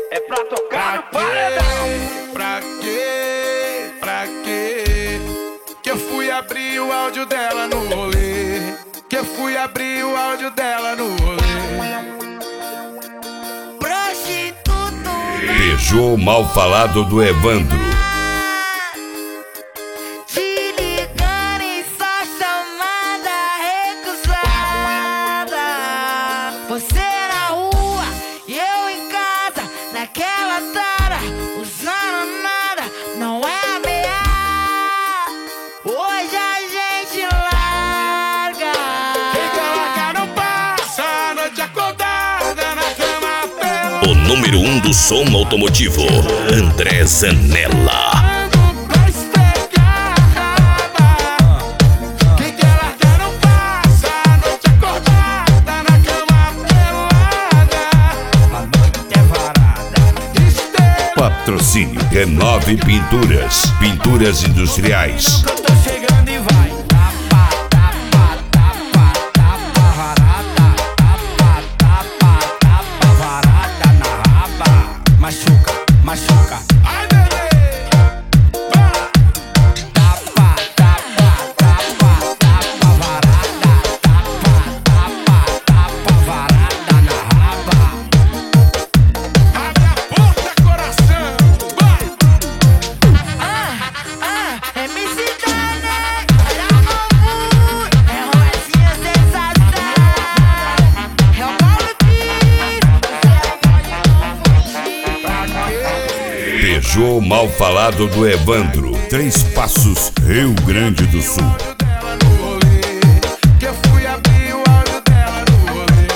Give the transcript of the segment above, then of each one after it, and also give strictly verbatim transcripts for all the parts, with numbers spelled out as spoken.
É pra tocar no paredão. Pra quê? Pra quê? Que eu fui abrir o áudio dela no rolê. Que eu fui abrir o áudio dela no rolê. Prostituto. Beijou mal falado do Evandro. Te ligando em só chamada recusada. Você na rua e eu em casa, naquela tara, usando nada, não é ameaça. Hoje a gente larga. Quem quer largar não passa a noite acordada na cama pelada. O número um do som automotivo, André Zanella. Pra esfregar a raba. Quem quer largar não passa a noite acordada na cama pelada. A noite é varada. Esteira. Patrocínio Renove Pinturas, pinturas industriais. Eu tô chegando e vai. Tapa, tapa, tapa, tapa, varada. Tapa, tapa, tapa, varada na raba. Machuca, machuca. Ai, bebê. Vai. Tapa, tapa, tapa, tapa, varada. Tapa, tapa, tapa, varada na raba. Abre a porta, coração. Vai. Ah, ah, M C Dane, olha o novo, é Rosinha sensação, é o Paulo Pires. Beijou mal falado do Evandro. Três Passos, Rio Grande do Sul. Áudio dela no rolê. Que eu fui abrir o áudio dela no rolê.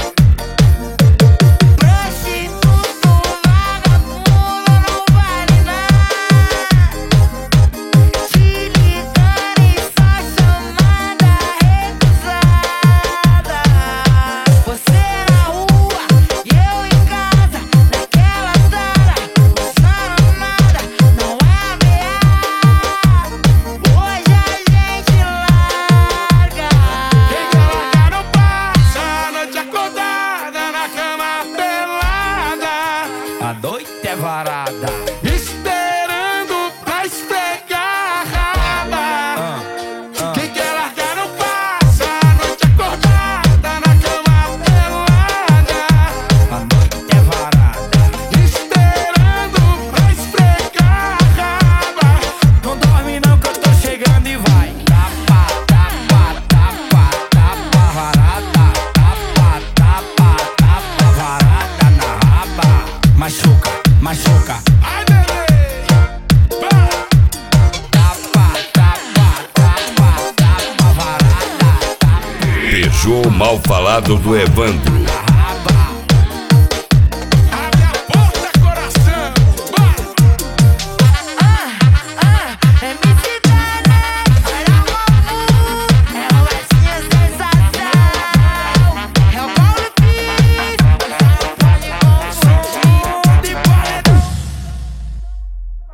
Prostituto, vagabundo, não vale nada. Te ligando em só chamada recusada. Você na rua e eu em casa, naquela tara, usando nada, não é ameaça. Hoje a gente larga. Quem quer largar não passa a noite acordada na cama pelada. A noite é varada. Esperando pra esfregar a raba. Quem quer largar não passa a noite acordada na cama pelada. A noite é varada. Esperando pra esfregar a raba. Não dorme não que eu tô chegando e vai. Tapa, tapa, tapa, tapa, varada. Tapa, tapa, tapa, varada na raba. Machuca, machuca. Ai, bebê. Vai. Tapa, tapa, tapa, tapa, varada. Tapa Beijou mal falado do Evandro. na